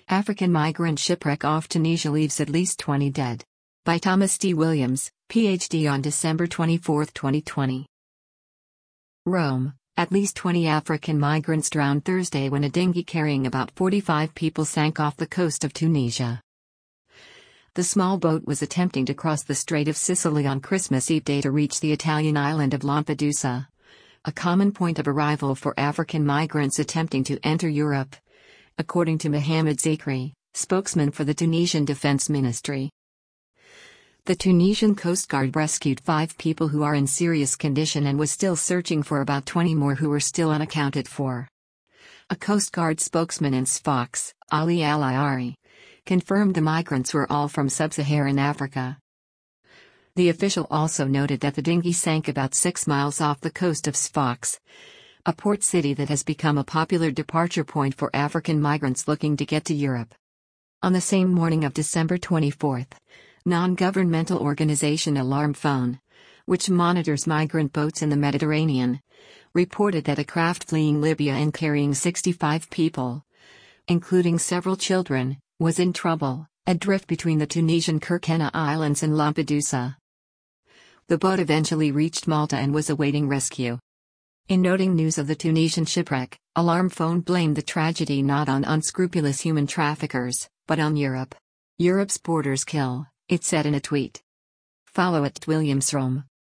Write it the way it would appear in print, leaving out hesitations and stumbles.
African migrant shipwreck off Tunisia leaves at least 20 dead. By Thomas D. Williams, Ph.D. on December 24, 2020. Rome, at least 20 African migrants drowned Thursday when a dinghy carrying about 45 people sank off the coast of Tunisia. The small boat was attempting to cross the Strait of Sicily on Christmas Eve day to reach the Italian island of Lampedusa, a common point of arrival for African migrants attempting to enter Europe, according to Mohamed Zikri, spokesman for the Tunisian Defense Ministry. The Tunisian Coast Guard rescued 5 people who are in serious condition and was still searching for about 20 more who were still unaccounted for. A Coast Guard spokesman in Sfax, Ali Al-Ayari, confirmed the migrants were all from sub-Saharan Africa. The official also noted that the dinghy sank about 6 miles off the coast of Sfax, a port city that has become a popular departure point for African migrants looking to get to Europe. On the same morning of December 24, non-governmental organization Alarm Phone, which monitors migrant boats in the Mediterranean, reported that a craft fleeing Libya and carrying 65 people, including several children, was in trouble, adrift between the Tunisian Kerkennah Islands and Lampedusa. The boat eventually reached Malta and was awaiting rescue. In noting news of the Tunisian shipwreck, Alarm Phone blamed the tragedy not on unscrupulous human traffickers, but on Europe. Europe's borders kill, it said in a tweet. Follow @WilliamsRome.